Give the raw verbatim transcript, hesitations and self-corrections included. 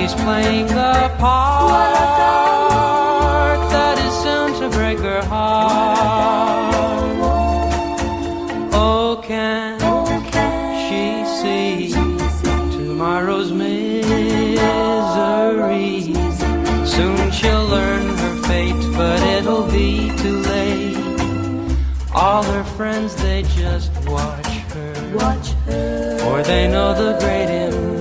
she's playing the part that is soon to break her heart. Oh, can she see tomorrow's misery? Soon she'll learn her fate, but it'll be too late. All her friends, they just watch her, watch her, for they know the great